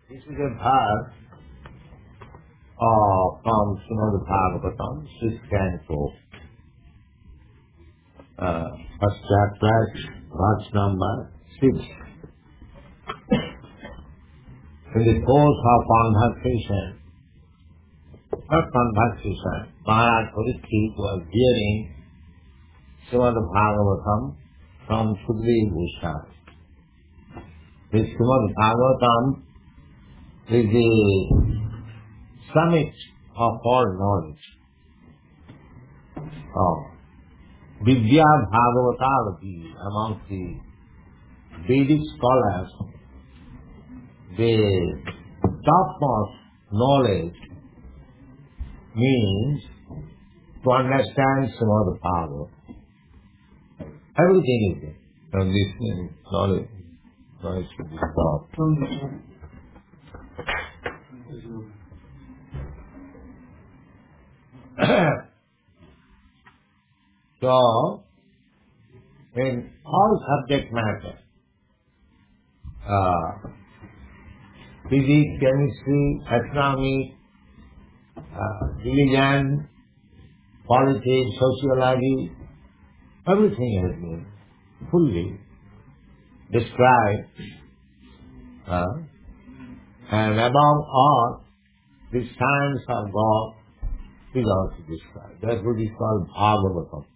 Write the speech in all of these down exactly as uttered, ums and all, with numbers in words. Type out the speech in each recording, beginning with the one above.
This is a verse uh, from Srimad Bhagavatam, sixth canto, uh, first chapter, verse number six. In the course of conversation, not conversation, Maharaj Parikshit was hearing Srimad Bhagavatam from Sukadeva Goswami. This Srimad Bhagavatam is the summit of all knowledge. Oh. Vidya Bhagavatavati, among the Vedic scholars, the topmost knowledge means to understand Srimad Bhagavatam. Everything is there. And this knowledge, knowledge should be taught. So, in all subject matter, uh, physics, chemistry, astronomy, uh, religion, politics, sociology, everything has been fully described. Uh, and above all, the science of God is also described. That's what is called Bhagavatam.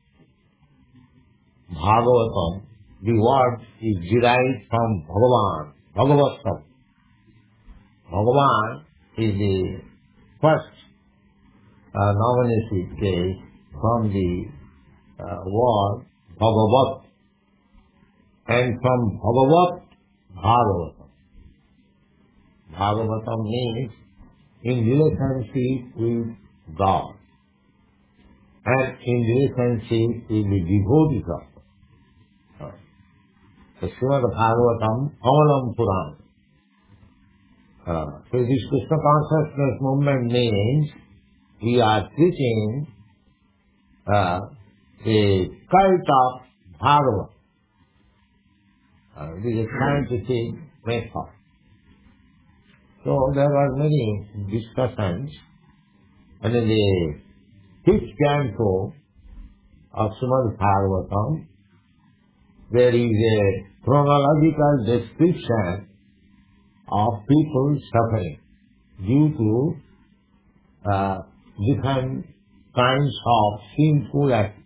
Bhagavatam, the word is derived from Bhagavan, Bhagavatam. Bhagavan is the first uh, nominative case from the uh, word Bhagavat, and from Bhagavat, Bhagavatam. Bhagavatam means in relationship with God and in relationship with the devotees of God. The Srimad Bhagavatam, Amalam Purana. Uh, so this Krishna consciousness movement means we are teaching uh, the cult of Bhagavad. Uh, it is a scientific method. So there were many discussions, and in the fifth canto of Srimad Bhagavatam, there is a chronological description of people suffering due to uh, different kinds of sinful acts.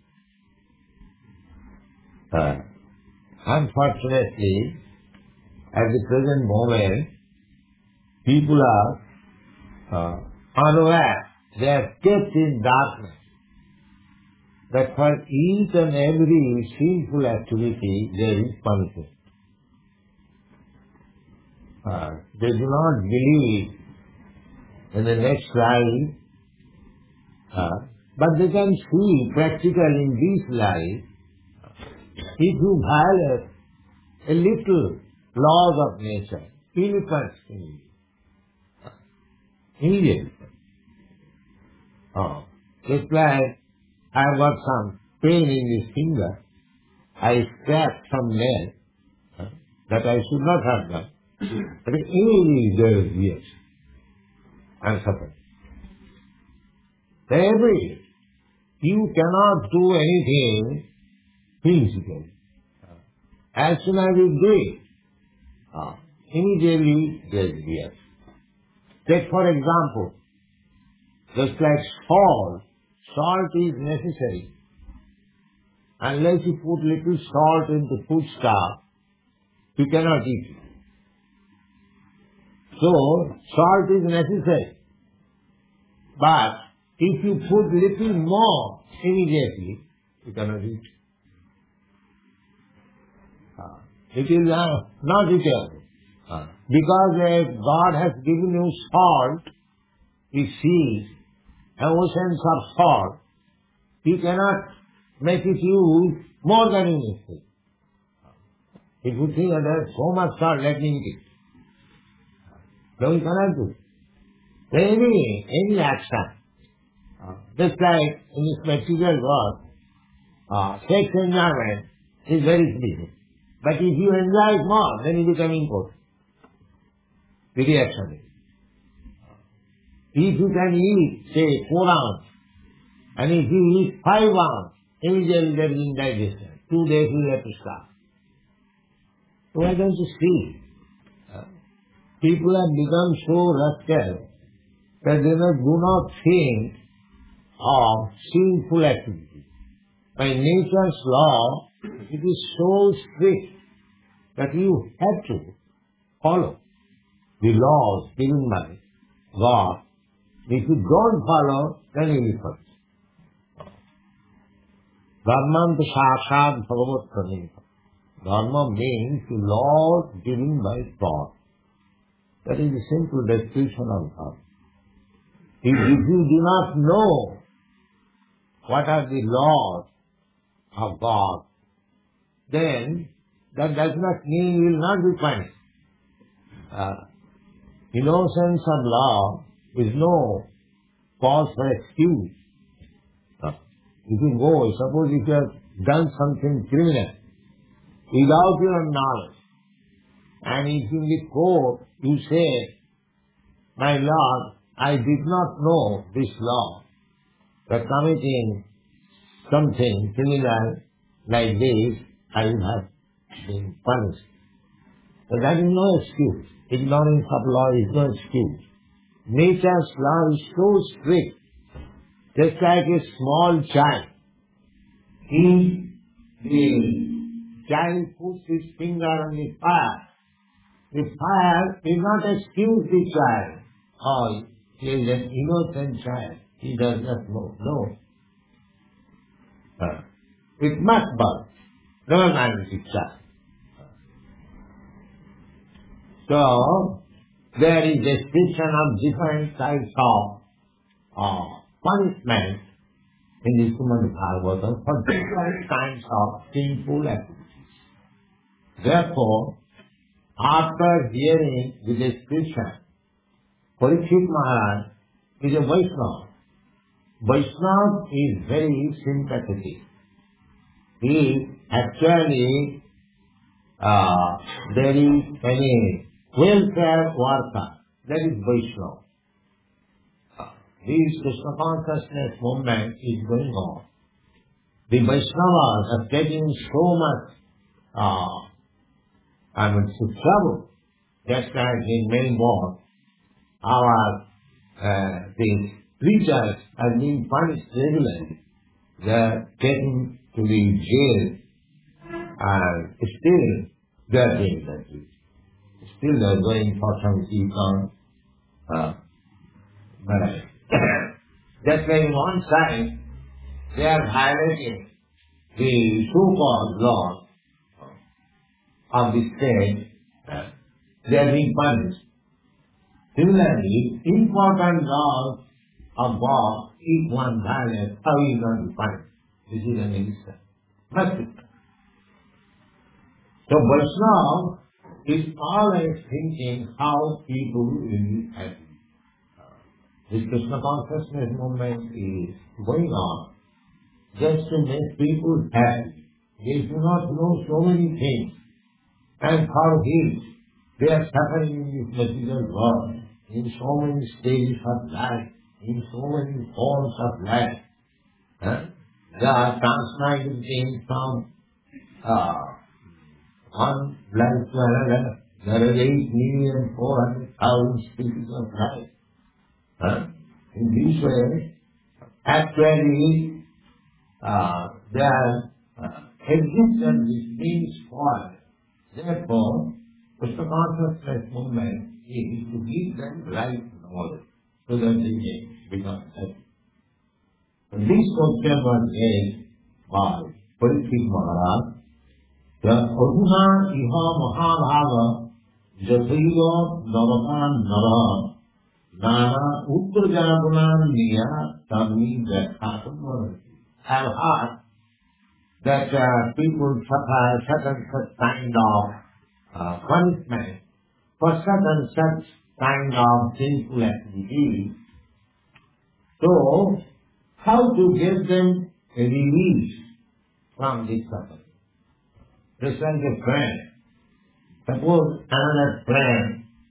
Uh, unfortunately, at the present moment, people are uh, unaware, they are kept in darkness, that for each and every sinful activity there is punishment. Uh, they do not believe in the next life, uh, but they can see practical in this life. If you violate a little laws of nature, elephants can eat. Immediately. Oh. It's like I have got some pain in this finger. I scratched some nail uh, that I should not have done. But immediately there is yes. I suffer. Every you cannot do anything physically. As soon as you do it, uh, immediately there is yes. Take for example, just like salt, salt is necessary. Unless you put little salt into foodstuff, you cannot eat it. So, salt is necessary. But if you put little more immediately, you cannot eat it. Uh, it is uh, not eatable. Uh, because uh, God has given you salt, the seas, and oceans of salt, He cannot make it use more than you need. If you think that there is so much salt, let me eat it. No, you cannot do. Any, any action, uh, just like in this material world, uh, sex enjoyment is very fleeting. But if you enjoy it more, then you become important. the reaction is. If you can eat, say, four ounces, and if you eat five ounces, immediately there is indigestion. Two days you have to stop. Why don't you see? People have become so rascal that they do not think of sinful activity. By nature's law, it is so strict that you have to follow the laws given by God. If you don't follow, then you will fall. Dharmam sākṣāt bhagavat pranita. Dharma means the laws given by God. That is the simple description of God. If, if you do not know what are the laws of God, then that does not mean you will not be punished. Uh, innocence of law is no cause for excuse. Uh, if you go, suppose if you have done something criminal without your knowledge, and if in the court you say, my Lord, I did not know this law, that committing something criminal like this, I would have been punished. But that is no excuse. Ignorance of law is no excuse. Nature's law is so strict, just like a small child. If the child puts his finger on the fire, the fire will not excuse the child. Oh, he is an innocent child. He does not know. No. Uh, it must burn. Never mind the child. So, there is description of different types of uh, punishment in the Srimad Bhagavatam for different kinds of sinful activities. Therefore, after hearing the description, Parikshit Maharaj is a Vaishnava. Vaishnava is very sympathetic. He actually uh, very any welfare worker, that is Vaishnava. Uh, this Krishna consciousness movement is going on. The Vaishnavas are taking so much uh, I mean, to trouble. Just like in Melbourne, our uh, the preachers are being punished regularly. They are taken to the jail, and still they are doing that. Still they are going for some econ. Uh, but just like on one side, they are violating the so-called laws of the state, uh, they are being punished. Similarly, important laws of God, if one violates, how is going to be punished? This is an instant. Must be. So Vaishnava is always thinking how people will be happy. This Krishna consciousness movement is going on just to make people happy. They do not know so many things. And for this, they are suffering in this material world, in so many stages of life, in so many forms of life. Huh? They are transmigrating from uh, one life to another. There are eight million four hundred thousand species of life. Huh? In this way, actually, uh, their uh, existence is being spoiled. Therefore, Krishna consciousness movement is to give them right knowledge so that they may become happy. And this question was raised by Parikshit Maharaj that Adhuna iha mahabhava jathaiva navakan nara nana uttarajagunan niya tammi vyakhatam varati. I have heard that uh, people suffer such and such kind of uh, punishment for such and such kind of sinful activity. So, how to give them a release from this suffering? Just like a friend. Suppose another friend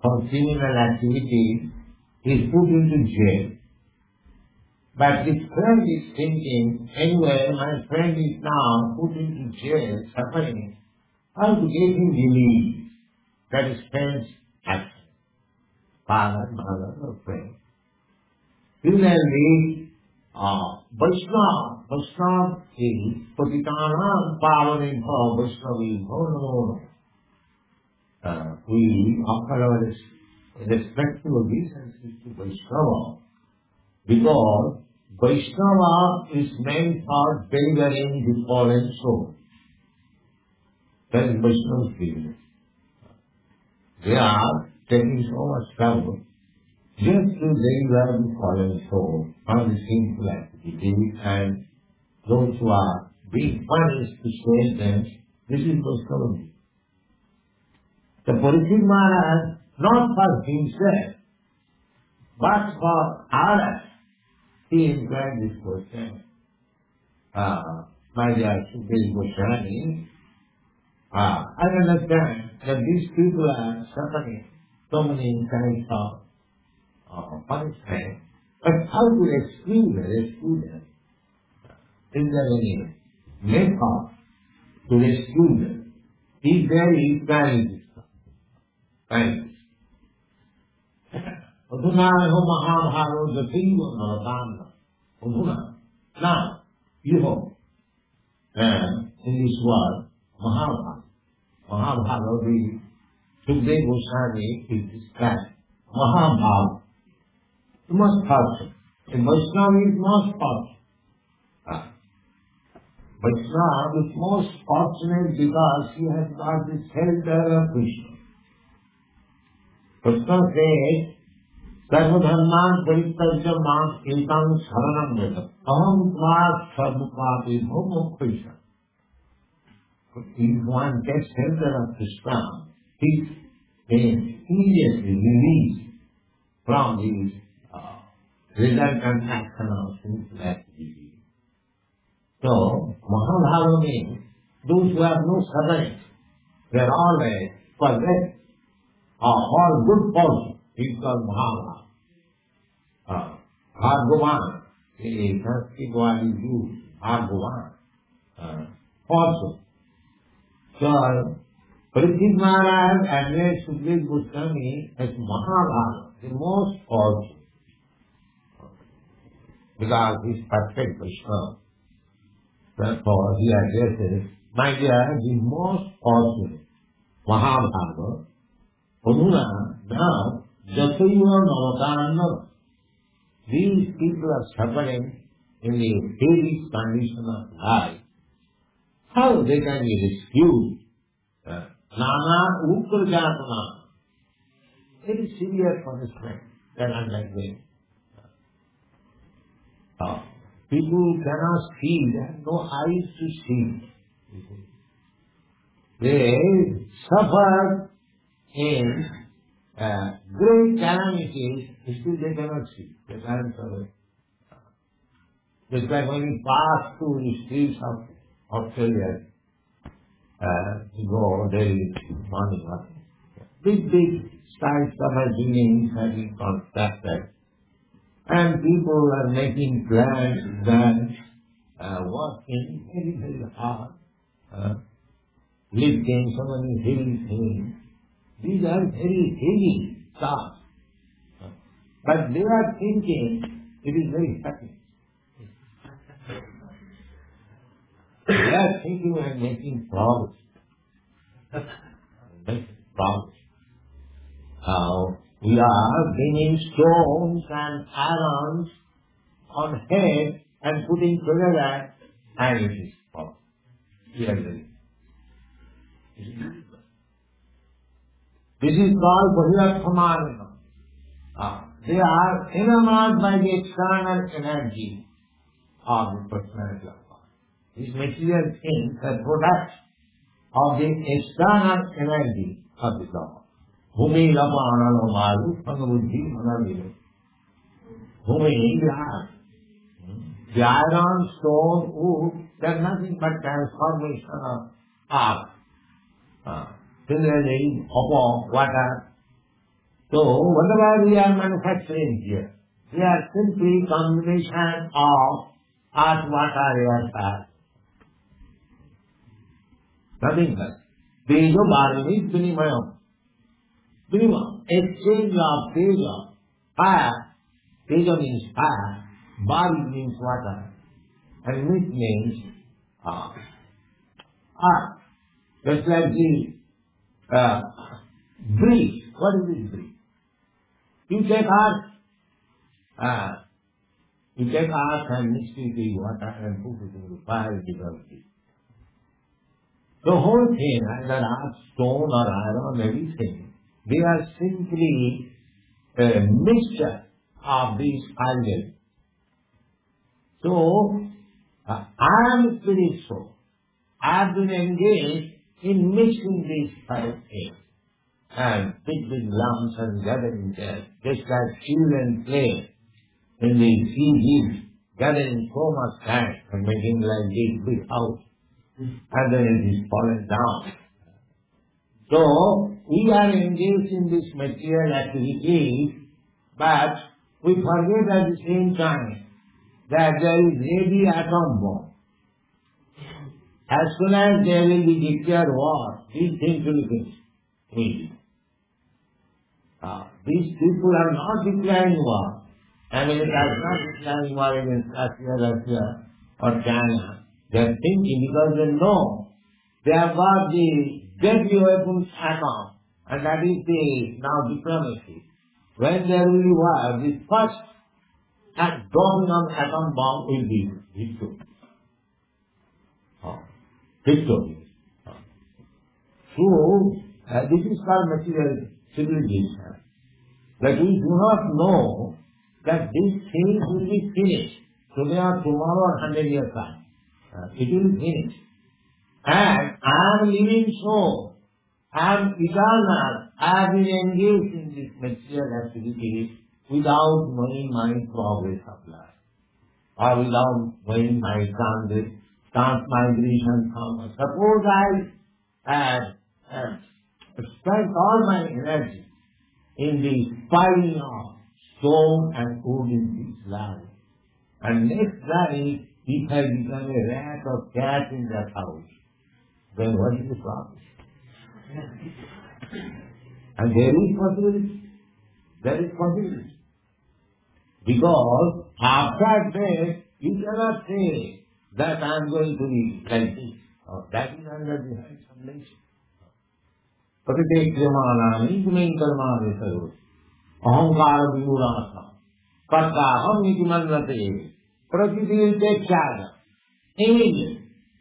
for criminal activity is put into jail. But this friend is thinking, anyway, my friend is now put into jail, suffering. How to get him released? That is friend's action. Father, mother, or friend. Similarly, uh, Vaishnava, Vaishnava is Patitanam Pavanim Bhava Vaishnavi Bhava. Uh, we offer our respectful obeisances to Vaishnava because Vaishnava is meant for delivering the fallen soul. That is Vaishnava's business. They are taking so much trouble just to deliver the fallen soul from the sinful activity, and those who are being punished to save them, this is Vaishnava. The Parikshit Maharaj, not for himself, but for others, he inquired this question. Uh, my dear Sukadeva Goswami, uh, I understand that these people are suffering so many kinds of uh, punishment, but how to rescue them? Rescue them? Is there any method to rescue them? Is there is guidance? Guidance. Udhuna ho Mahabharata the thing was Udhuna. Now, you know, and in this world, Mahabharata. Mahabharata, the Sukadeva Goswami is described. Mahabharata. The most fortunate. In Vaishnava is most fortunate. Ah. Vaishnava is most fortunate because he has got the shelter of Krishna. Krishna says, Sarvadharman Parityajya Mam Ekam Sharanam Vedam Aham Tvat Sarvapati Bhomo Krishna. If one gets shelter of Krishna, he is immediately released from the uh, resultant action of sinful activity. So, Mahabharata means those who have no suffering, they are always possessed of all good fortune. He is called Mahabharata. Uh, Bhagavan, the Sanskrit word is used, Bhagavan, uh, fortune. So, Parikshit Maharaj addressed Sukadeva Goswami as Mahabharata, the most fortunate, because he is perfect Vaishnava. Therefore, he addresses, my dear, the most fortunate, Mahabharata, Udhuna, now, Jasayuva Navatananda. These people are suffering in the hellish condition of life. How they can be rescued? Uh, Nana Uprajatana. Very severe punishment that are undergoing. Uh, people cannot see, they have no eyes to see. They suffer in uh, great calamities, still they cannot see. They can't survive. Just like when you pass through the streets of Australia, uh, you go there is morning walking. Big, big sites of buildings have been constructed, and people are making plans that uh, working very, very hard, uh, lifting so many heavy things. These are very heavy tasks. But they are thinking it is very happy. They are thinking and making progress. Making progress. Now, we are bringing stones and irons on head and putting together, and it is progress. We are doing it. This is called Bhajarathamanana. Uh, they are enamored by the external energy of the personality of God. These material things are products of the external energy of the God. Bhumi lapa analo maru pangabuddhi manavile. Bhumi, the iron. The iron, stone, wood, they are nothing but transformation of art. Uh, Similarly, upon water, So whatever we are manufacturing here, we are simply combination of earth, water, air, fire. Nothing else. Tejo bar means Vinimaya. Vinimaya, exchange of Tejo, fire. Tejo means fire, bar means water, and meat means uh, earth. Just like the uh, breeze. What is this breeze? You take earth, uh, you take earth and mix it with water and put it in the fire, it becomes breeze. The whole thing, either earth, stone or iron, everything, they are simply a mixture of these five elements. So, uh, I am spirit soul. I have been engaged in mixing these five things and big big lumps and gathering there, just like children play in the sea, gathering so much sand and making like big big house, and then it is fallen down. So we are engaged in this material activity, but we forget at the same time that there is ready atom bomb. As soon as there will be declared war, these things will be finished. Uh, these people are not declaring war. America is not declaring war against Russia, Russia or China. They are thinking because they know they have got the deadly weapons atom, and that is the now diplomacy. When there will be war, the first act dropping of atom bomb will be victory. Oh. Victory. Oh. So, uh, this is called material civilization. But we do not know that these things will be finished today or tomorrow or hundred years time. Uh, it will be finished. And I am living soul. I am eternal. I have been engaged in this material activity without knowing my progress of life, or without knowing my transit, transmigration from. Suppose I had uh, spent all my energy in the piling of stone and wood in this life, and next life, if I become a rat or cat in that house, then what is the problem? And there is possibility. There is possibility. Because after death, you cannot say that I am going to be like this. Oh, that is under the hands of nature. Pratik Yamanani, Kumin Karmani Saru, Ahankara Vimurasa, Karta Ham Nikimanate, Prakriti will take charge immediately.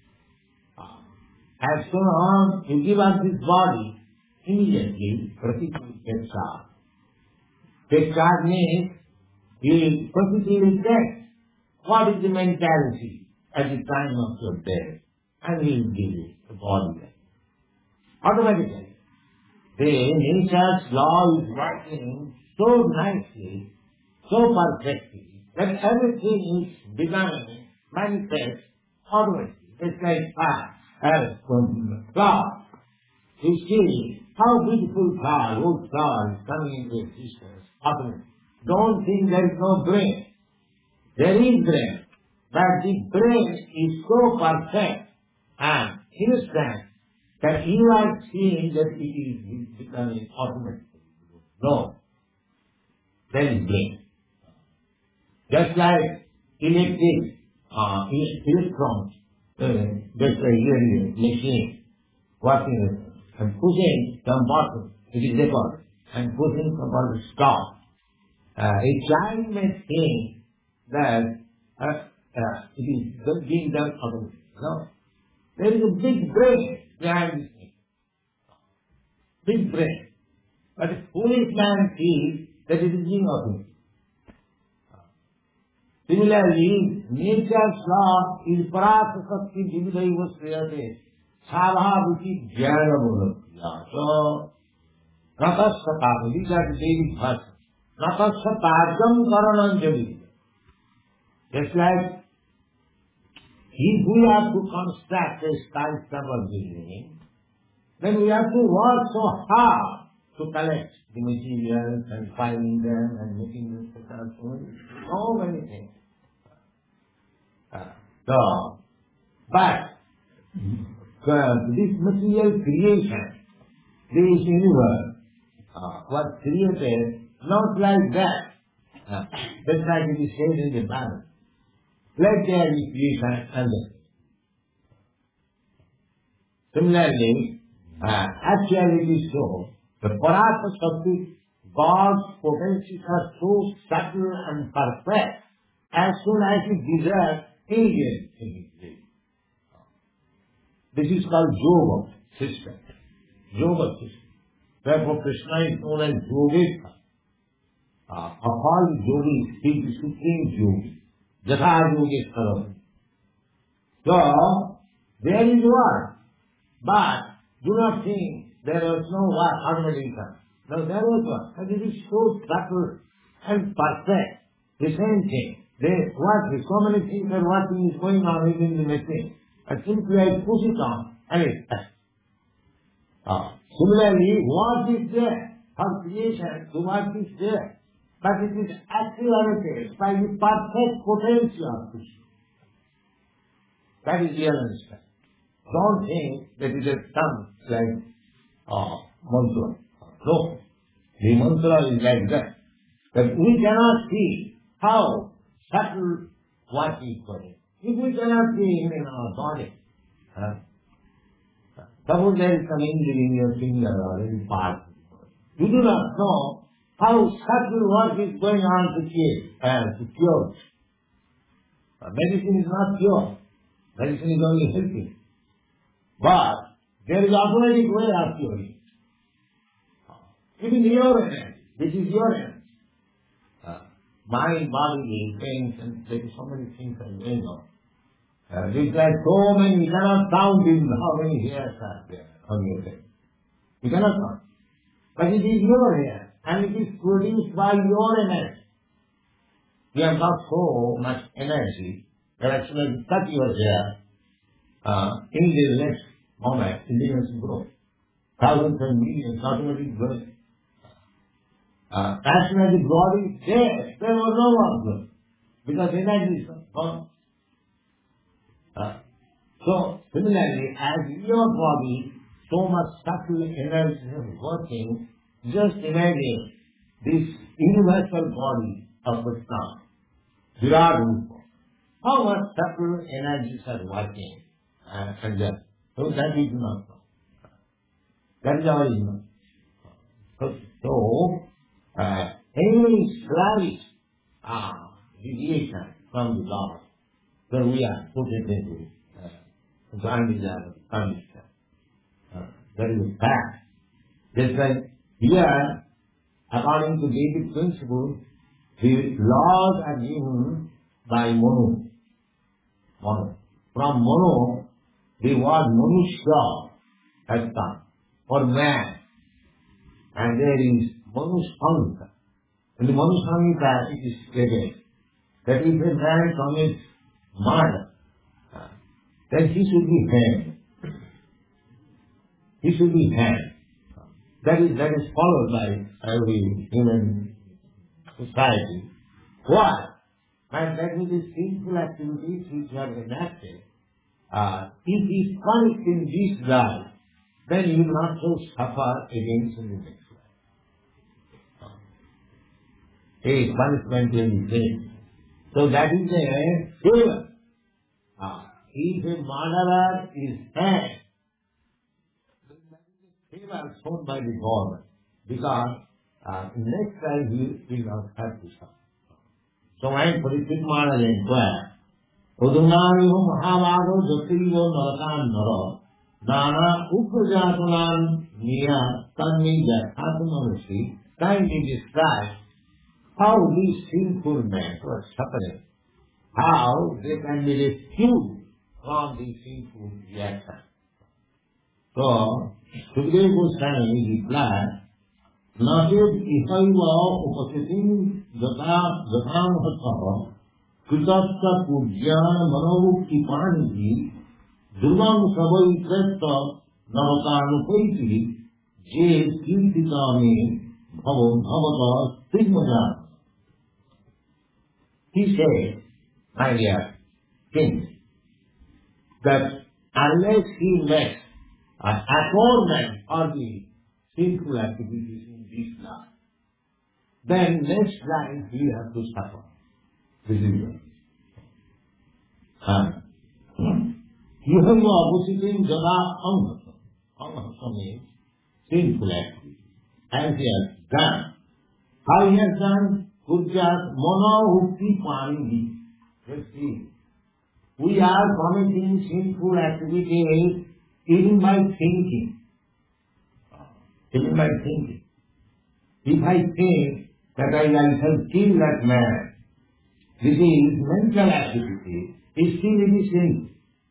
As soon as you give us this body, immediately Prakriti will take charge. Take charge means the Prakriti will take what is the mentality at the time of your death, and he will give you the body. Automatically. The nature's law is working so nicely, so perfectly, that everything is becoming manifest automatically. It's like fire, as from cloud. You see how beautiful flower, old flower is coming into existence automatically. Don't think there is no brain. There is brain, but the brain is so perfect and instant that you are seeing that it is becoming automatic. No. There is brain. Just like electric uh, electrons, uh, just like here machine working and pushing some button, it is recorded, and pushing some button stop. Uh, a child may think that uh, uh, it is being done automatically. No. There is a big brain behind this thing. Big brain. But a foolish man sees that it is being automatic. Similarly, nature's law is parasakti dividaiva sriyate sabhaviti jnana mulakya. So, natasthata, these are the daily verses. Natasthapajam karanam javidya. Just like if we have to construct a skyscraper building, then we have to work so hard to collect the materials and filing them and making them successful. So many things. Uh, so, but uh, this material creation, this universe, uh, was created not like that. Uh, that's like it is said in the Bible. Let there be creation and then. Similarly, uh, actually it is so. The Paratma Shakti, God's potencies are so subtle and perfect. As soon as it desires, immediately it is. This is called Yoga system. Yoga system. Therefore Krishna is known as Yogeshwar. Uh, of all the yogis, he is the supreme yogi. Jatha Yogeshwara. So, there is one. But do not think there was no one automatically. No, there was one. And it is so subtle and perfect. The same thing. They what so many things are working is going on within the machine. And simply I push it on and it uh, Similarly, what is there for creation to what is there? But it is accelerated by the perfect potential of Krishna. That is real understanding. Don't think that it is some like uh, mantra. No. The mantra is like that. That we cannot see how subtle what is going. If we cannot see him in our body, uh, suppose there is some injury in your finger or any part, you do not know how subtle what is going on to cure. Uh, to cure. Uh, medicine is not cure. Medicine is only helping. But there is automatic way of curing. It is your energy. This is your energy. Uh, mind, body, things, and there is so many things are going on. Uh, it's like so many, you cannot count in how many hairs are there on your head. You cannot count. But it is your hair, and it is produced by your energy. You have got so much energy that actually cut your hair uh, in the next moment, in the next growth. Thousands and millions automatically growing. Uh, as soon as the body is there, there was no more growth. Because energy is gone. Uh, so, similarly, as your body, so much subtle energy is working, just imagine this universal body of Krishna, Virat Rupa. How much subtle energies are working uh, and that. So that is not so. That is our ignorance. So, so uh, any slight uh, deviation from the law, so we are put it into uh, undesirable condition. Uh, that is a fact. Just like here, according to Vedic principle, the laws are given by Manu. Manu. From Manu, the word Manushya has come, for man. And there is Manusangha. In the Manusangha it is stated that if a man commits murder, then he should be hanged. He should be hanged. That is, that is followed by every human society. Why? And that is the sinful activities which are enacted. Uh, if he is punished in this life, then he will not so suffer against in the next life. A punishment will be same. So that is a favor. Uh, if a murderer is hanged, then that is a favor shown by the government. Because uh, next time he will not have to suffer. So when Parikshit Maharaj inquired, Udunariho Mahabhado Jatirivo Narakan Nara Nana Uprajatunan Niya Tanmi Jatatumanasi kindly describe how these sinful men were suffering, how they can be rescued from these sinful reactions. So, Sukadeva Goswami replied, Nasid Ihaiva Upasitim Jata Jatan Hatsaha Kritasta Pujyana Manavukti Paniji Durvam Savai Kresta Navakarnupaiti Je Kirtikami Bhavo Bhavata Stigmata. He said, my dear king, that unless he makes an atonement for the sinful activities in this life, then next life he has to suffer. This is it. And Yuhamu Abusitin Jada Anghasa. Anghasa means sinful activity. As he has done. How he has done? Kujat Mono Ukti Pani. Let's see. We are committing sinful activities even by thinking. Even by thinking. If I think that I shall kill that man, this is mental activity, is still it is sin.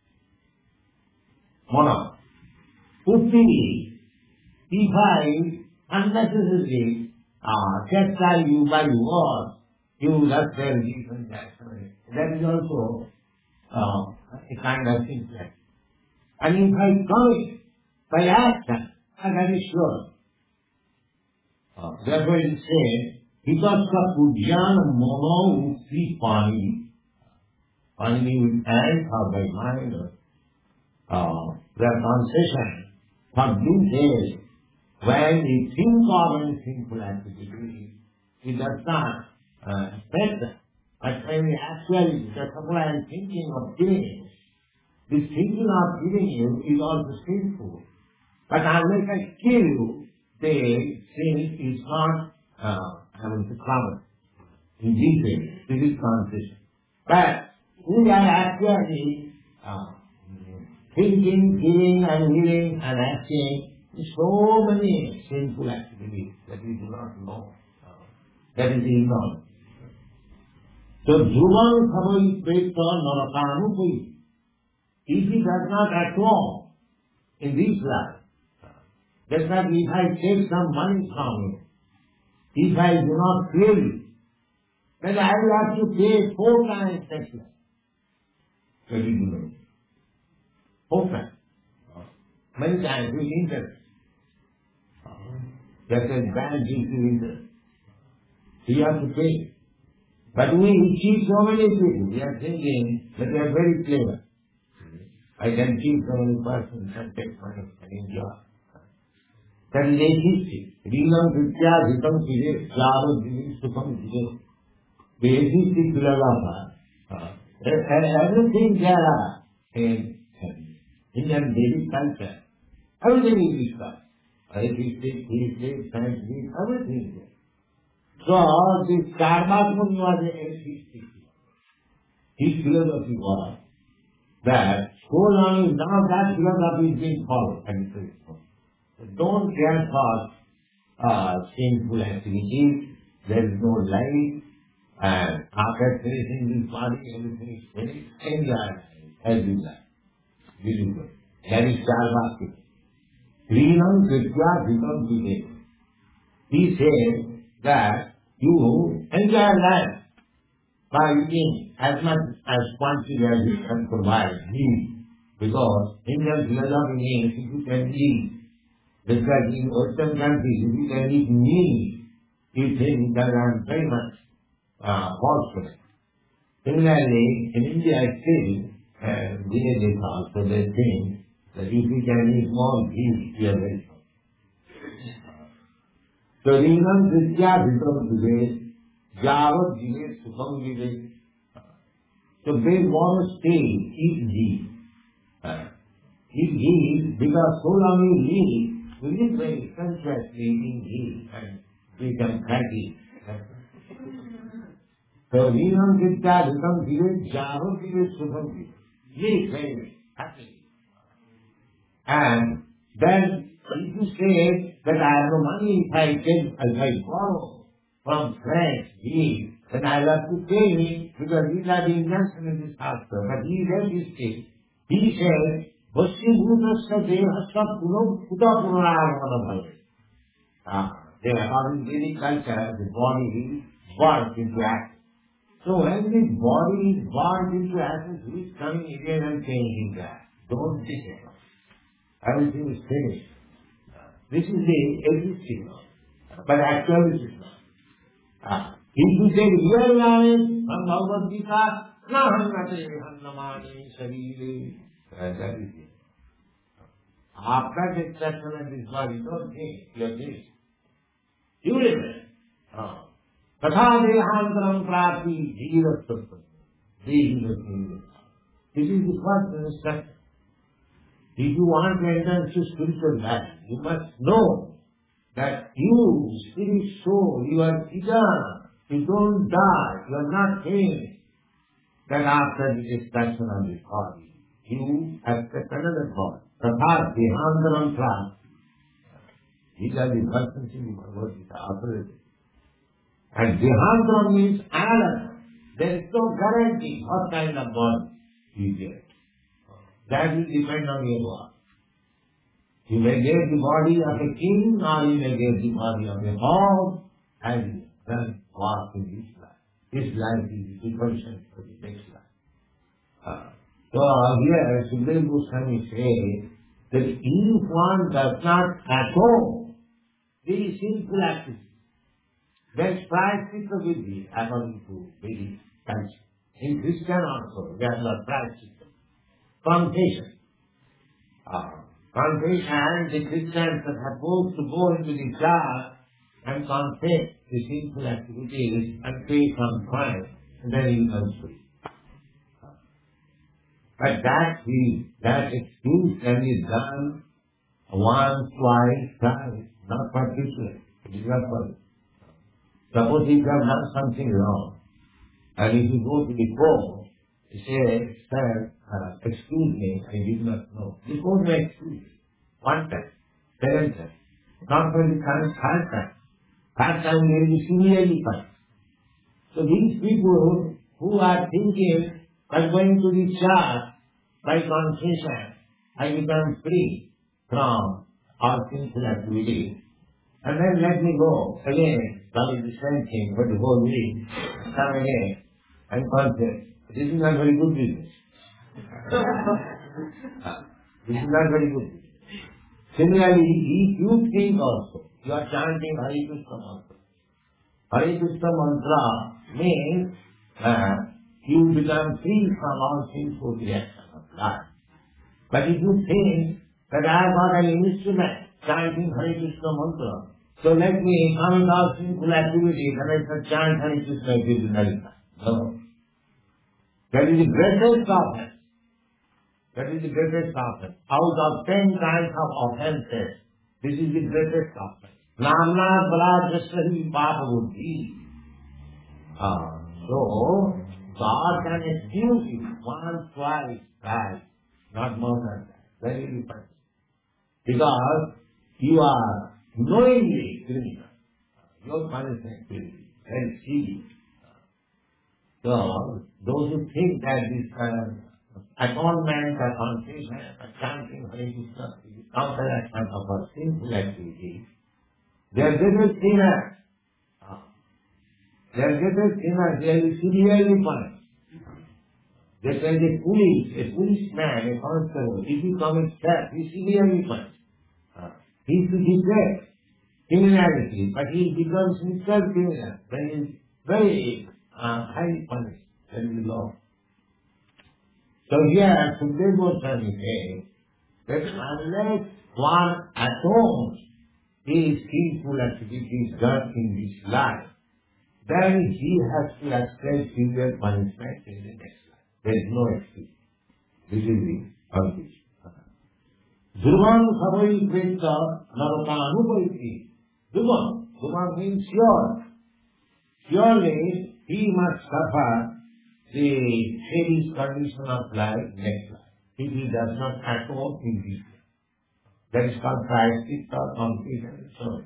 Mono. Ukti, if I unnecessarily uh, chastise you by words, you just tell this and that. That is also uh, a kind of sin. And if I commit by action, that is sure. Uh, therefore it says, because of Pujyana Mono Ukti Pani, Pani with hands or by mind, uh, their concession for these days, when we think of any sinful activity, it does not uh, affect them. But when we actually, the couple I am thinking of killing you, this thinking of killing you is also sinful. But unless I kill you, the sin is not uh, having to cover in detail. This is concession. But we are actually uh, thinking, feeling, and willing, and acting so many sinful activities that we do not know. Uh, that is ignorance. So, Dhruvan Savai Preta Narakanu, if he does not atone in this life, that's not if I take some money from him, if I do not clear it, then I will have to pay four times next life. Very good. Four times. Many times with interest. That is bad due to interest. You have to pay. But we cheat so many people. We are thinking that they are very clever. I can cheat so many persons and take money and enjoy. That is atheistic. Rinam Vidya Hitam Kire, Java Divi Sukham Kire. The atheistic philosopher. And everything there in Indian Vedic culture, everything is discussed. Atheistic, theistic, scientific, everything is there. So, this Karmakun was atheistic. His philosophy was that so long now that philosophy is being followed and so so don't care for uh, sinful activities. There is no life, and after finishing this body, everything is finished. Enjoy as you like. This is good. That is Charvakya. Srinam Krishya Vikam Vivek. He says that you enjoy life by eating as much as quantity as you can provide. Eat. Because Indian philosophy means if you can eat, just like in Western countries, if you can eat meat, you think that I am very much uh, fortunate. Similarly, in India still, and villages also, they think that if you can eat more meat, you are very fortunate. So, Rinam Vidya Vikam Vivek, Javat Vivek Sukham Vivek. So, they want to stay, eat ghee. Uh, eat ghee, because so long you live, we live very consciously eating ghee and become fatty. So, Rinam Vidya Vikam Vivek, Javat Vivek Sukham Vivek. Live very happy. And then, if you say that I have no money, if I take, if I borrow from friends, he, then I will have to pay him because these are the injunctions in this Shastra. But he read this thing. He said, Vasibhutasya dehasya puno puta purnāvana. Ah, they are in Vedic culture, the body is burnt into ashes. So when the body is burnt into ashes, who is coming again and changing that? Don't think it. Everything is finished. This is the existing knowledge. But actually it is not. Ah. If you take real knowledge from Bhagavad Gita, Nahannate Hannamani Sarire, that is it. After the extraction of this body, don't think you are this. You will remain. Ah. Tatha dehantaram prati jira sattva. This is the first instruction. If you want to enter into spiritual life, you must know that you, spirit soul, you are eternal. You don't die. You are not finished. That after the destruction of this body, you accept another body. Tatha dehantaram prati. These are the verses in the Bhagavad Gita operated. And dehantaram means another. There is no guarantee what kind of body you get. That will depend on your body. You may get the body of a king or you may get the body of a hog as you then walk in this life. This life is the preparation for the next life. Uh, so here Sukadeva Goswami says that if one does not atone the sinful activity, then practice will be according to Vedic culture. In Christian also, there are practices. Confession. Uh, confession, the Christians are supposed to go into the church and confess the sinful activities and pay some crime, and then you come free. Uh, but that is, that excuse can be done once, twice, thrice, not particularly. It is not for it. Suppose if you have done something wrong, and if you go to the court, you say, sir, uh, excuse me, I did not know. The court may excuse you. One time, second time, not for the time, third time. Third time they will be severely punished. So these people who are thinking of going to the church by confession, I become free from all sinful activities. And then let me go again, probably the same thing for the whole week, come again and confess. This is not very good business. This is not very good business. Similarly, if you think also, you are chanting Hare Krishna mantra. Hare Krishna mantra means uh, you become free from all sinful reactions of life. But if you think that I have got an instrument chanting Hare Krishna mantra, so let me come with all sinful activities and I shall chant Hare Krishna, it will be very fast. No. That is the greatest offense. That is the greatest offense. Out of ten kinds of offenses, this is the greatest offense. Namna balajasari papa buddhi. Ah, so, God can excuse you once, twice, thrice, not more than that. Very different. Because you are knowingly criminal. Your punishment will be very serious. So, those who think that this uh, atonement or confession or chanting Hare Krishna is counteraction of our sinful activity, they are greatest sinners. They are greatest sinners, they are severely punished. Just as a police, a policeman, a constable, if he commits theft, he is severely punished. He is to declare criminality, but he becomes himself criminal. Then he is very uh, highly punished. That is the law. So here, Sukadeva Goswami says that unless one atones his sinful activities done in this life, then he has to accept severe punishment in the next life. There is no excuse. This is the condition. Dhruvam savai preta narokanupayati. Dhruvam. Dhruvam means sure. Surely he must suffer the serious condition of life next life if he does not atone in this life. That is called prayaschitta or completion. So,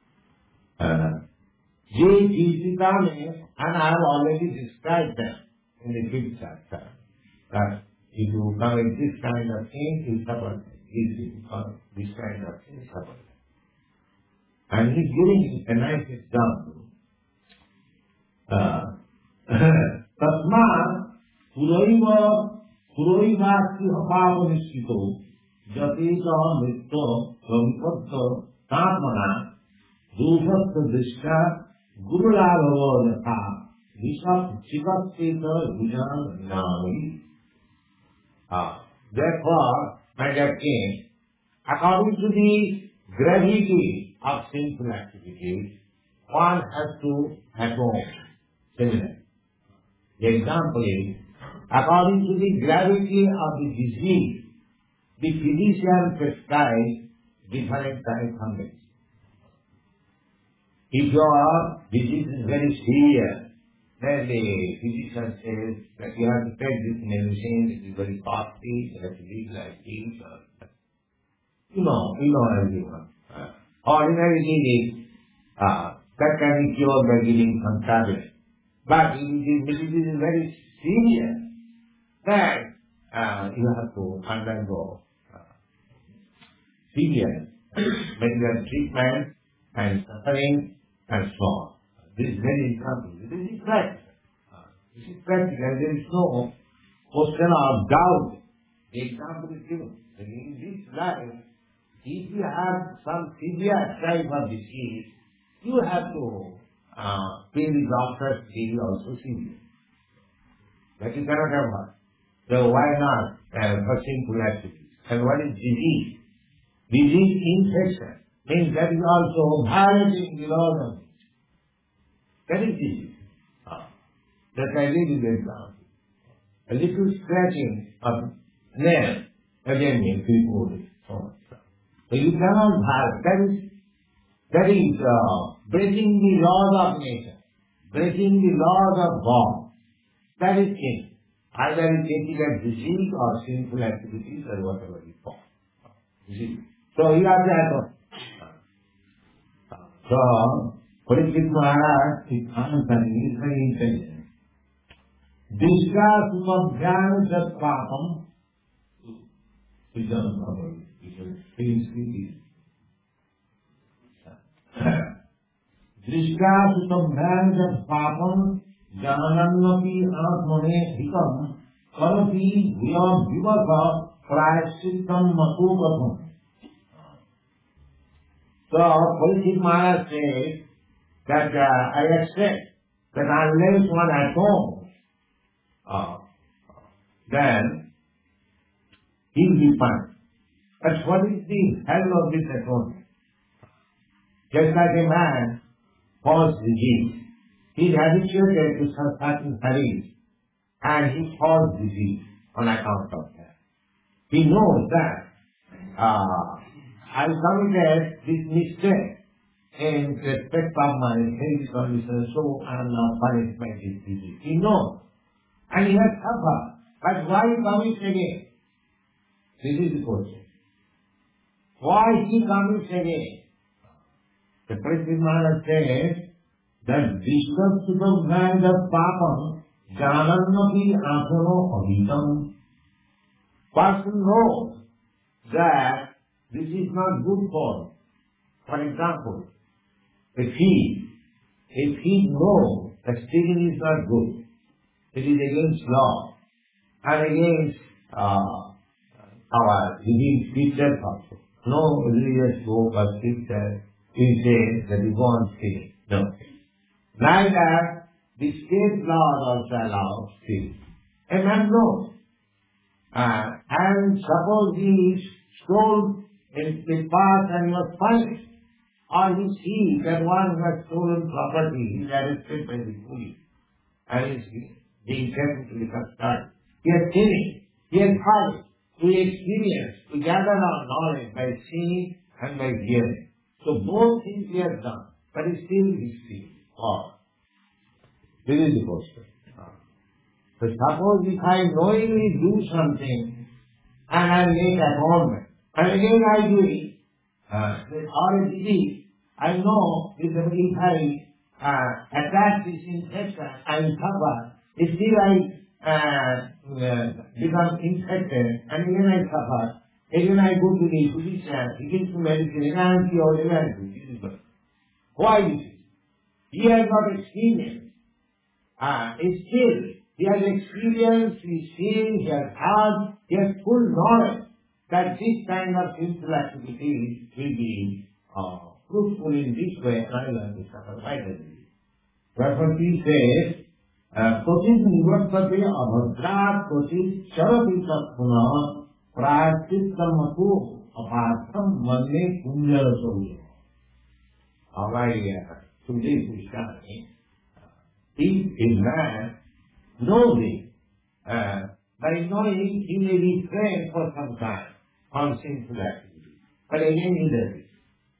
Je Jitita means, and I have already described them in the fifth chapter, that if you commit this kind of thing, you suffer. If you commit this kind of thing, you suffer. And he's giving a nice example. Tasma Puraiva Puraivasti Hapava Nishito Jateka Mritto Samipatto Tatmana, Dupasta Dishka, Gurulava Yatha, Vishap Chikapsita Vijan Nami. Therefore, my dear king, according to the gravity of sinful activities, one has to atone. Similar. The example is, according to the gravity of the disease, the physician prescribes different types of medicine. If your disease is very severe, then the physician says that you have to take this medicine, it is very costly, you have to live like this, or you know, you know everyone. Uh, ordinary disease, uh, that can be cured by giving some tablets. But if the disease is very serious, then uh, you have to undergo uh, serious medical treatment and suffering and so on. This is very important. This is practical. Uh, this is practical. There is no question of doubt. The example is given. In this life, if you have some severe type of disease, you have to uh, pay the doctor's fee also severe. But you cannot have one. So why not uh, for simple activities? And what is disease? Disease infection means that is also violating the laws of nature. That is disease. Uh, that I give you the example. A little scratching of nail, again means people so on. So you cannot have, that is, that is uh, breaking the laws of nature, breaking the laws of God. That is sin. Either it is a disease or sinful activities or whatever you call. So you have that. So, Parikshit Maharaj is answering, is very intelligent. Dishka sumabhyam jat papam, is done properly. Dishka sumabhyam jat papam, janannapi atmane hikam, karati bhuyam vivaka prayasittam matukatham. So, Parikshit Maharaj says that uh, I accept that unless one atones, uh, then he will be punished. But what is the value of this atonement? Just like a man falls disease, he is habituated to some certain hurries and he falls disease on account of that. He knows that uh, I committed this mistake in respect of my health condition, so I am now punished by this disease. He knows. And he has suffered. But why commit again? This is the question. Why he commits again? The Parikshit Maharaj says that Vishnu Sukha Papam Janannapi Asano Ahitam. Person knows that this is not good for him. For example, if he, if he knows that stealing is not good, it is against law and against uh, our living scriptures also. No religious book or scripture will say that you go on stealing. No. Neither the state laws also allow stealing. A man knows. Uh, and suppose he stole in the past and he was punished, or he sees that one who has stolen property is arrested by the police and is being taken to the custody. He has seen, he has heard it, we experience, we gather our knowledge by seeing and by hearing. So both things he has done, but he still is stealing. Or this is the question. So suppose if I knowingly do something and I make atonement, and again I do it, uh, or a disease, I know if I uh, attack this infection, I will suffer. If still I uh, uh, become infected, and again I suffer, again I go to the physician, he gives me medicine, and I am cured, and I am cured. Why is it? He has not experienced. Uh, still, he has experienced, he seen, he has heard, he has full knowledge that this kind of sinful activities will be uh, fruitful in this way, I will be satisfied. Therefore he says, Kochit nivartate abhadrat kochit charati tatpuna prachittamatu apartham manne punyara soya. Alright, to this is coming. If a man knows it, uh, by knowing he may be trained for some time on sinful activity. But again he does it.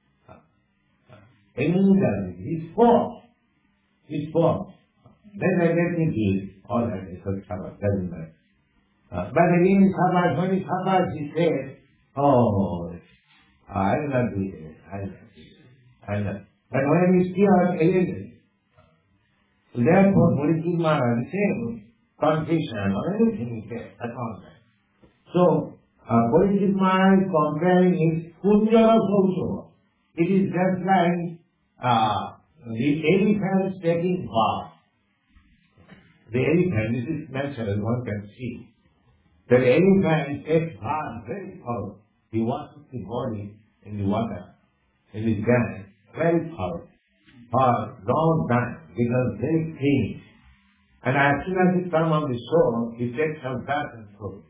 Again he does it. He's forced. He's forced. Then I let me give all that is for Sabbath, doesn't matter. Uh, but again in Sabbath, when he Sabbath, he says, oh, I will not do it. I will not do it. I will not. But when he steers, again, therefore, Parikshit Maharaj says, confession or anything he says, atonement. So, uh, Parikshit Maharaj is comparing it Punjara also. It is just like uh, the elephant taking bath. The elephant, this is natural, one can see. The elephant takes bath very thorough. He washes the body in the water, in his gland, very thorough, for long time, because very clean. And as soon as he comes on the shore, he takes some bath and throws.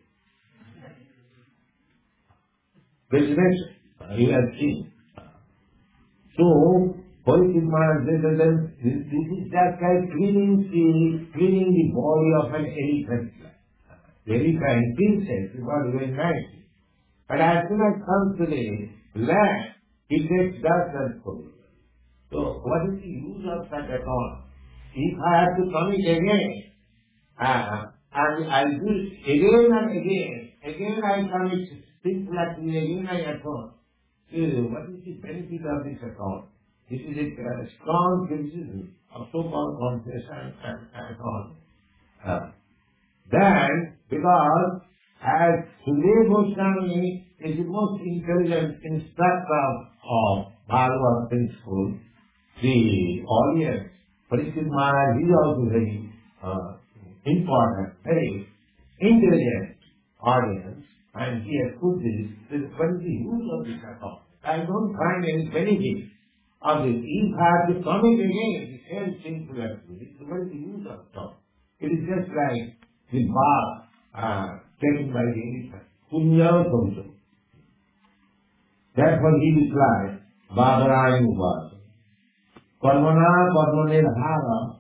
This is nature. You have seen. So, Parikshit Maharaj says that this is just like cleaning the, cleaning the body of an elephant. The elephant cleans it, the body very nicely. But as soon as it comes to the land, he takes dust and throws. So, what is the use of such a thought? If I have to commit again, uh, and I do it again and again, again I commit sinful activity, again I atone. So, what is the benefit of this account? This is a uh, strong criticism of so-called confession and account. Uh, then, because as Sudhir Goswami is the most intelligent instructor of Bhagavad principle, the audience, Parikshit Maharaj is also very uh, important, very intelligent audience, and he has put this, what is the use of this account? I don't find any benefit of this. If I have to commit again the same sinful activity, so what is the use of it? It is just like the bath uh, taken by the elephant. Punya also. Therefore he replies, Badarayam Ubasa. Karmana karmanirhara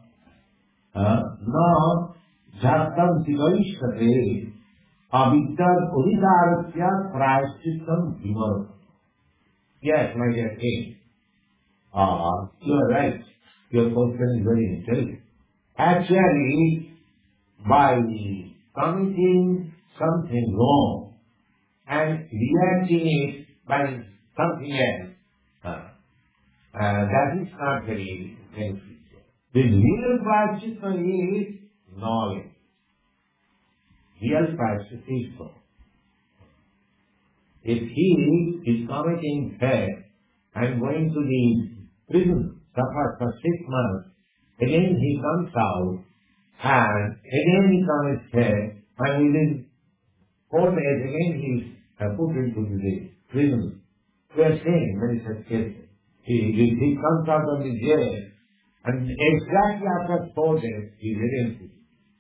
na jhatam sivaishtate aviddar udidarasya prayashchitam vimarata. Yes, my dear king. Ah, you are right. Your question is very intelligent. Actually, by committing something wrong and reacting it by something else, uh, uh, that is not very beneficial. The real practice is knowledge. Real practice is so. If he is committing theft and going to the prison, suffer for six months, again he comes out, and again he commits theft, and within four days again he is uh, put into the prison. We are saying many such cases. He, he, he comes out of the jail, and exactly after four days he is again free.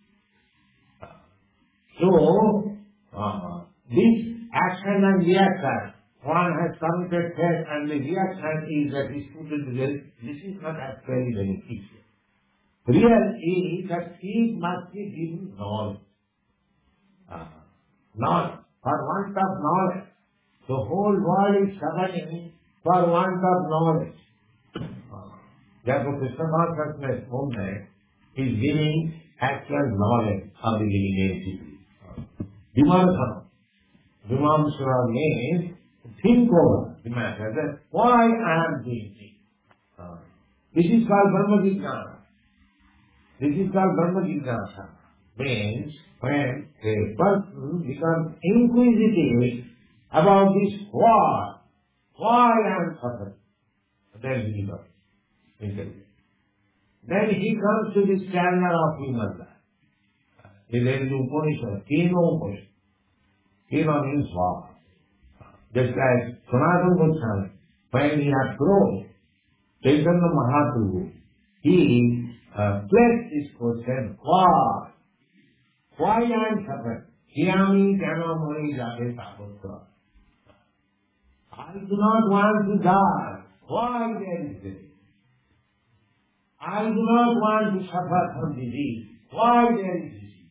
So, uh, this action and reaction, one has committed theft and the reaction is that he is put into jail, this is not actually beneficial. Real is that he must be given knowledge. Uh, knowledge. For want of knowledge, the whole world is suffering for want of knowledge. Uh, therefore, Krishna consciousness movement is giving actual knowledge of the living entity. Vimartham. Vimamsana means think over the matter, that why I am doing this. Uh, this is called Brahma Jignana. This is called Brahma Jignana. Means when a person becomes inquisitive about this why, why I am suffering, then he becomes intelligent. Then he comes to the standard of human life. There is Upanishad, Keno Upanishad. Keno means what? Just like Sanatana Goswami, when he had grown, Chaitanya Mahaprabhu, he uh, placed this question, why? Why I am suffering? Hiyami Janamani Jate Tapotra. I do not want to die. Why there is this? I do not want to suffer from disease. Why there is disease?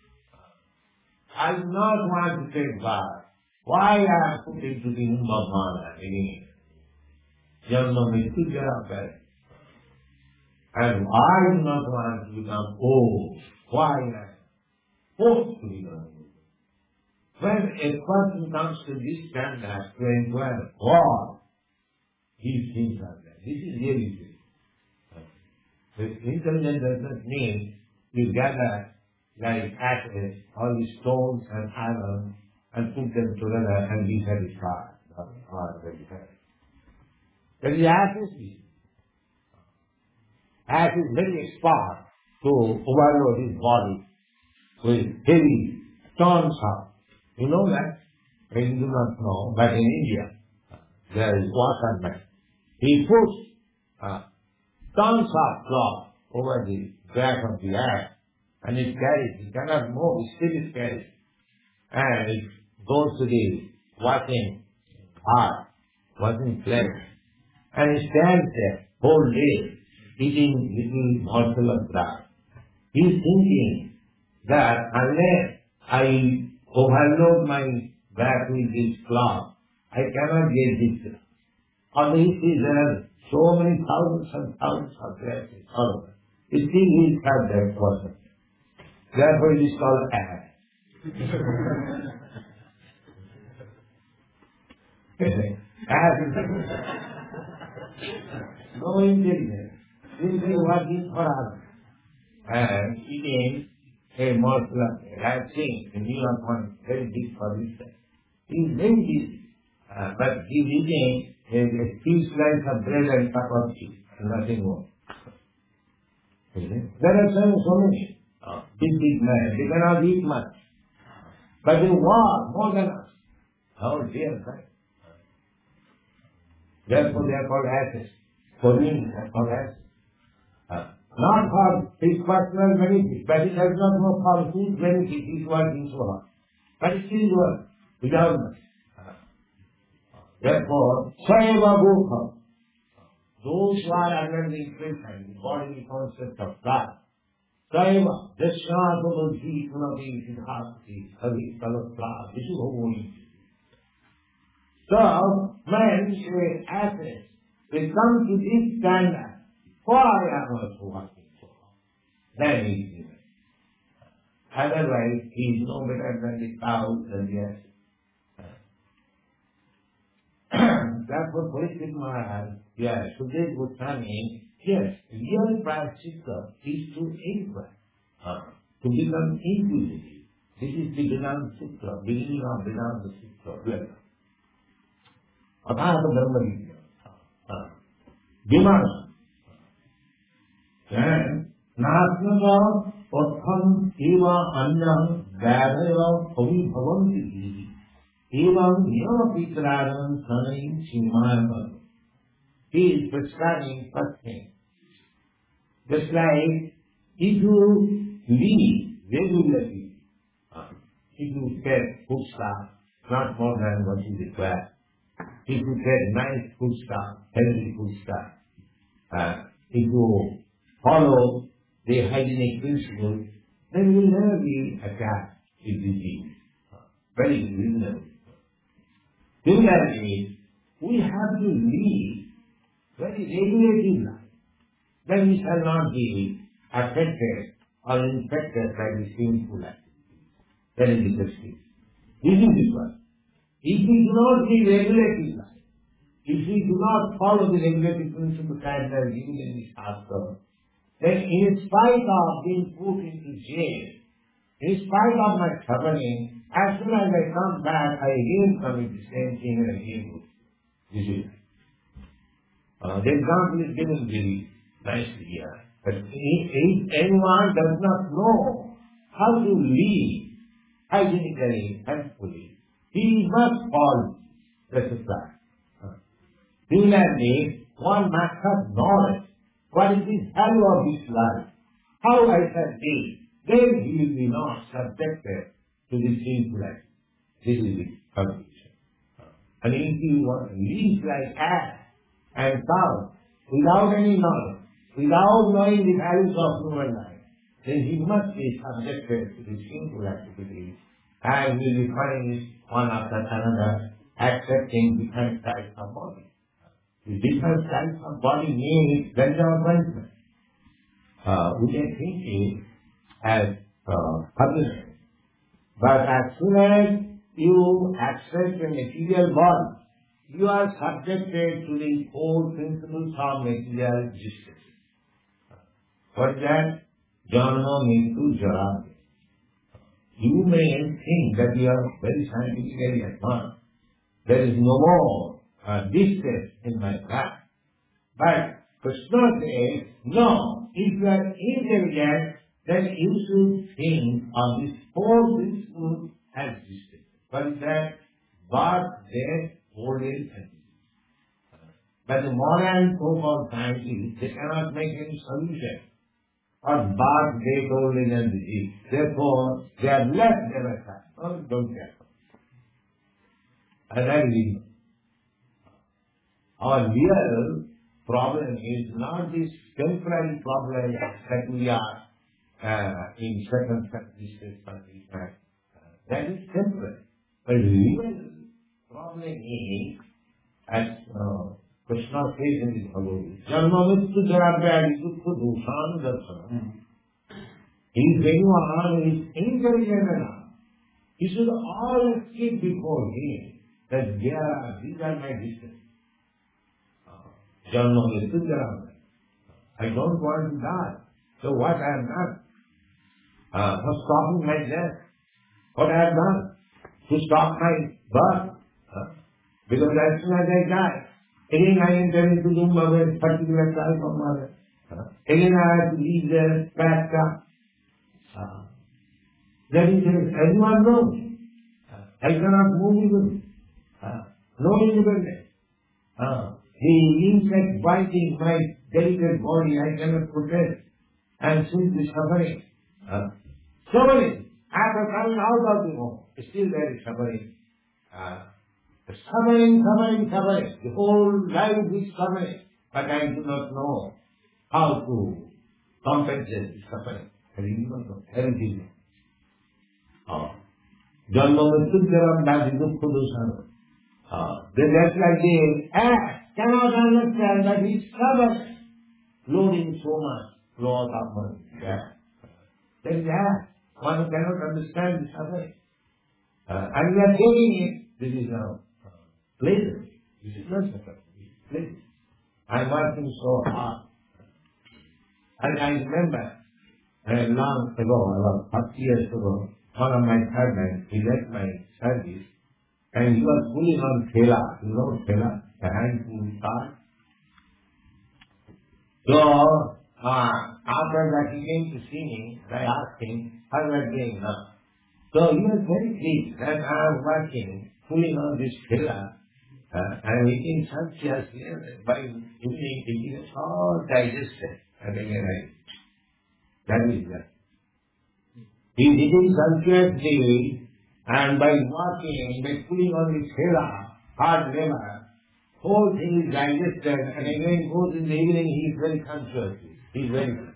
I do not want to take birth. Why I am put into the womb of mother again? Janma Mrityu Jara Bhaya. And I do not want to become old. Why I am forced to become old? When a person comes to this standard to inquire God, these things are there. This is really good. The intelligence does not mean you gather like ashes, all these stones and iron, and put them together and be satisfied. Not very happy. That is ashes. Ash is very expert to overload his body with heavy stones up. You know that? You do not know, but in India, there is waterman. He puts uh, tons of cloth over the back of the ash, and it carries. He cannot move, it still is carried. And it goes to the washing heart, washing place, and he stands there whole day, eating little morsel of grass. He is thinking that unless I overload my back with this cloth, I cannot get this. On the sea there are so many thousands and thousands of grasses all over. You see, he has that person. Therefore it is called ash. Ash is no intelligence. This is working for others. And eating a morsel of rice thing, the New York one, very big for this. He is very busy. Uh, but he is eating a, a few slices of bread and cup of tea, and nothing more. There are so, so many uh, big, big men. They cannot eat much. But they walk more than us. Oh dear, right? Therefore they are called asses. For me, they are called asses. Uh, not for his personal benefit, but it has not more for his benefit. He is working so hard. But it still works without much. Uh, therefore, Sayeva Bhukha, those who are under the impression, the bodily concept of God, Sayeva, Dashnatama Jitmati Siddhati, Savi Salatla, this is how we So, men say assets, they come to this standard. Why am I so working so hard? Then he is given. Otherwise, he is no better than the cows and the asses. Therefore, Parikshit Maharaj, yes, Sukadeva Goswami, yes, real practitioner is to inquire, uh, to become inquisitive. This is the Vedanta Sutra, beginning of Vedanta Sutra. Athato Brahma Vidya. Demand. Then, Nasnava Otham Eva Annam Vadeva Avi Bhavanti Evam Neva Pitraram Sanaim Simaya. He is prescribing first thing. Just like if you leave regularly, uh, if you get food stuff, not more than what you require. If you get nice food stuff, healthy food stuff, uh, if you follow the hygienic principles, then you will never be attacked with disease. Uh, very reasonable. Similarly, we have to live very regulated life. Then we shall not be affected or infected by the sinful activities. That is the question. This is the one. If we do not live regulated life, if we do not follow the regulated principles that are given in this Shastra, then in spite of being put into jail, in spite of my suffering, as soon as I come back, I again commit the same thing and again do this is uh, the example is given very nicely here. But if, if anyone does not know how to live hygienically, helpfully, he must follow the society. Uh, Similarly, one must have knowledge. What is the value of this life? How I shall be? Then he will be not subjected to the sinful act. This is the condition. And if he lives like ass and cow, without any knowledge, without knowing the values of human life, then he must be subjected to the sinful activities and will be punished one after another, accepting different types of body. The different types of body means random punishment. Uh, we can think it as uh, punishment. But as soon as you accept a material body, you are subjected to the four principles of material existence. What is that? Janma, Mritu, Jara. You may think that you are very scientifically advanced. There is no more uh, distress in my life. But Krishna says, no, if you are intelligent, then you should think of these four principles as existence. What is that? Birth, death, old age, and disease. But the modern so-called scientists, they cannot make any solution of birth, death, old age, and disease. Therefore, they are left their side. Oh, don't care. And that is our real problem is not this temporary problem that we are uh, in certain circumstances, uh, that is temporary. But the real problem is, as uh, Krishna says in the Bhagavad Gita, Janma Mrityu Jara Vyadi Dukkha Doshan Darsana. If anyone is intelligent enough, he should always keep before him that there are, these are my distance. Janma Mrityu Jara Vyadi. I don't want to die. So what I have done? Uh, for stopping my death. What I have done? To stop my birth. Uh, because as soon as I die, again I enter into the womb of a particular type of mother. Uh, again I have to leave the back up. Uh, that is, everyone knows. Uh, I cannot move even. Uh, no independence. Uh, the insect biting my delicate body, I cannot protest. I am simply suffering. Uh, suffering. After coming out of the womb, still there is suffering. Uh, suffering, suffering, suffering. The whole life is suffering. But I do not know how to compensate the suffering. I do not know. Everything. Oh. Janma Mrityu Jara Vyadi Dukkha Dosana. Then that's like the ass cannot understand that he suffers, loading so much cloth upon his back. Then that one cannot understand the suffering. Uh, and we are taking it, this is now uh, pleasure. This is not suffering, this is pleasure. I am working so hard. And I remember, uh, long ago, about thirty years ago, one of my servants, he left my service, and he was pulling on thela, you know thela, the hand pull cart. So, uh, after that he came to see me, I asked him, how are you doing now? So he was very pleased that I am working, pulling on this thela, uh, and eating sumptuously. By evening it is all digested, and again I eat. That is that. He is eating sumptuously, and by walking, by pulling on the thela, hard labor, whole thing is digested, and again goes in the evening, he is very conscious. He is very good.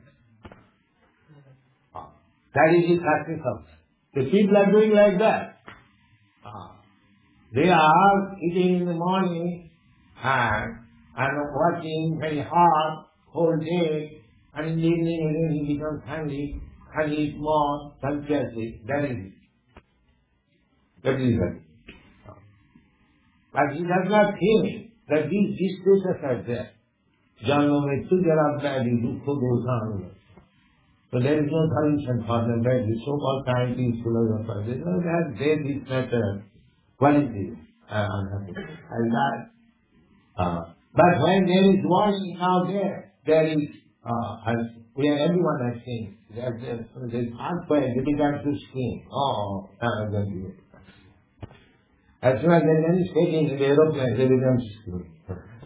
Ah. That is the practice of that. The people are doing like that. Ah. They are eating in the morning and, and working very hard whole day, and in the evening again he becomes hungry and eats more sumptuously. That is it. That is it. But he does not think that these distresses are there. Janma Mrityu Jara Vyadi Dukkha Dosana. So there is no solution for them. Right? The so-called scientists, philosophers, they know that death is not what is this? Uh, and that. Uh, but when there is warning out there, there is, uh, as we are, everyone has seen, there, there, there is earthquake, difficult to skin. Oh, I'm going to do it. As soon as there is any shaking in the aeroplane, they become skin.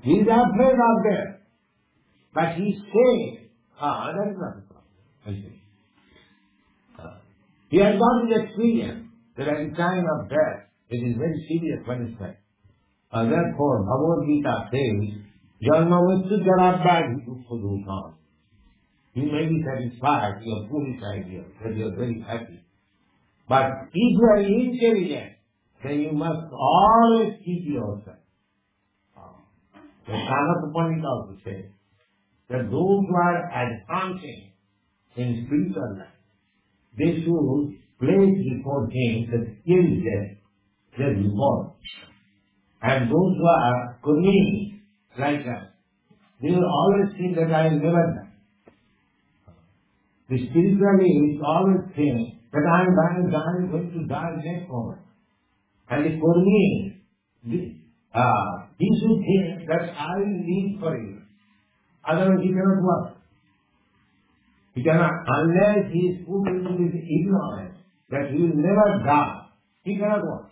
He is afraid of death. But he says, ah, that is not a problem. I see. Uh, he has got his experience that at the time of death, it is very serious punishment. Uh, therefore, Bhagavad Gita says, Janma Mrityu Jarabhya Dukha. You may be satisfied with your foolish idea that you are very happy. But if you are intelligent, then you must always keep yourself. The Sanatha Pandita also says that those who are advancing in spiritual life, they should place before him the skill there, their reward. And those who are kurmi like us, they will always think that I will never die. The spiritually is always think that I am dying, I am going to die next moment. And the kurmi, uh, he should think that I will live for you. Otherwise he cannot work. He cannot, unless he is put into this ignorance that he will never die, he cannot work.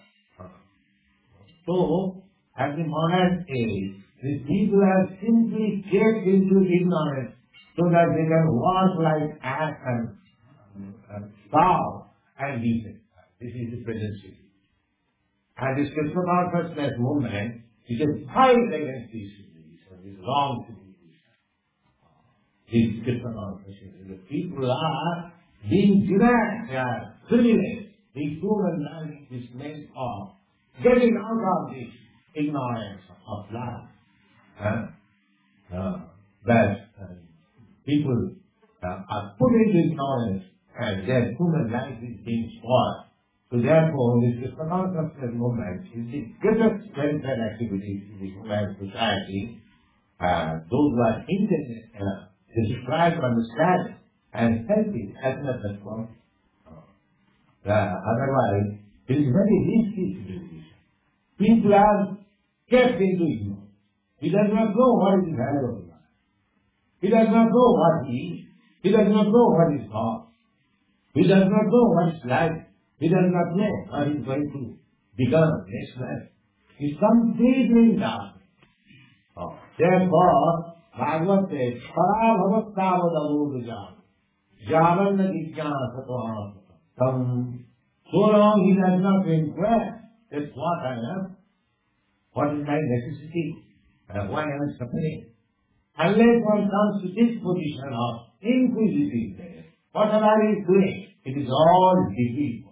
So, at the modern age, the people are simply kept into ignorance so that they can walk like ass and, and cow and be it. This is the present situation. And this Krishna consciousness movement is a fight against these civilization, these wrong civilization. These Krishna consciousness. The people are being denied their privilege. The human life is meant of getting out of this ignorance of life. Huh? Uh, that uh, people uh, are put into ignorance and their human life is being spoiled. So therefore, this Krishna consciousness movement is the greatest welfare activity in the human society. Uh, those who are intelligent, uh, they should try to understand and help it as much as possible. Uh, otherwise, it is very risky to do this. People are kept into ignorance. He does not know what is the value of life. He does not know what he is. He does not know what is God. He does not know what is life. He does not know what he is going to become next life. He is completely in darkness. Oh. Therefore, Bhagavad says, Para bhavattavadavudujam javanna jijñāsato tam. So long he does not inquire, that's what I am. What is my necessity? Uh, why am I suffering? Unless one comes to this position of inquisitiveness, whatever he is doing, it is all defeat.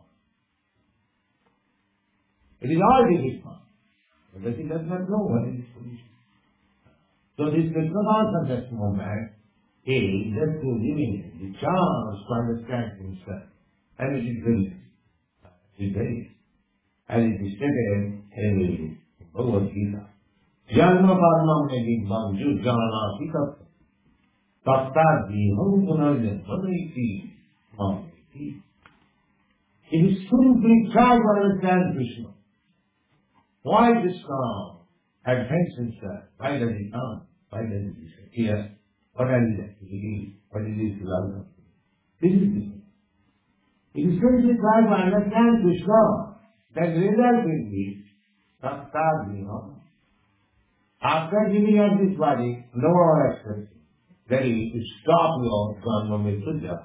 It is all defeat. Because he does not know what is his position. So this Krishna consciousness movement is just to give him the chance to understand himself. And it is very, it is very, as it is stated in Bhagavad Gita. Janma karma me digbam ju jana hitat tatta diham punarjan bhavaiti mamiti. It is simply try to understand Krishna. Why Krishna advance himself? Why does he come? Why does he disappear? What are his activities? What is his philosophy? This is the thing. It is simply try to understand Krishna. That result will be tatta diham. After giving up this body, no more expectation. Then you stop your karma mrityu.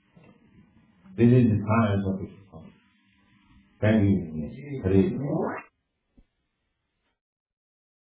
This is the science of it. Thank you. Hare